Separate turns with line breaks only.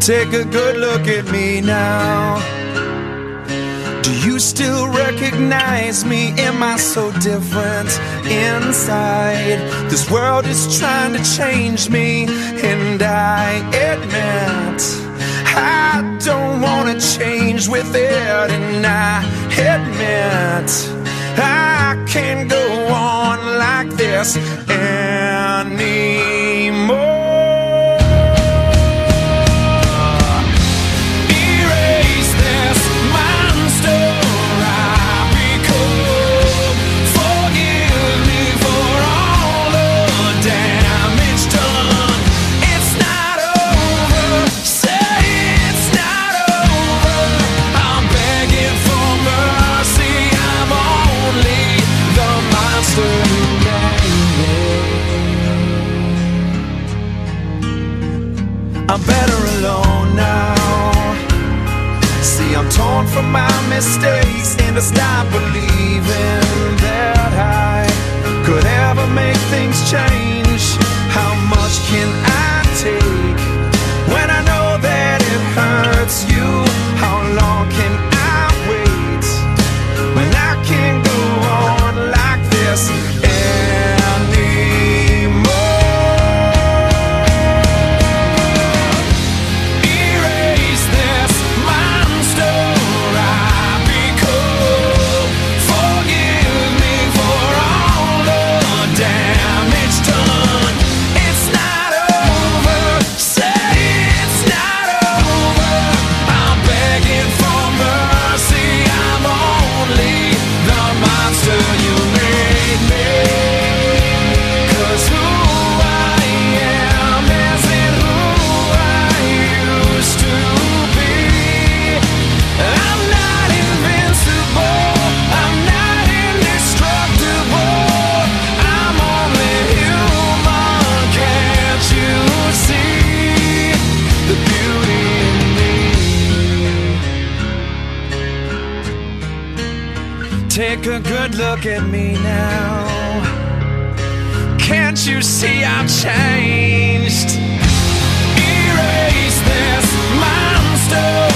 Take a good look at me now. Do you still recognize me? Am I so different inside? This world is trying to change me, and I admit I don't wanna change with it. And I admit I can't go on like this anymore. I'm better alone now. See, I'm torn from my mistakes, and I stop believing that I could ever make things change. How much can I take when I know that it hurts you? How long can I wait when I can't go on like this anymore? Take a good look at me now. Can't you see I've changed? Erase this monster.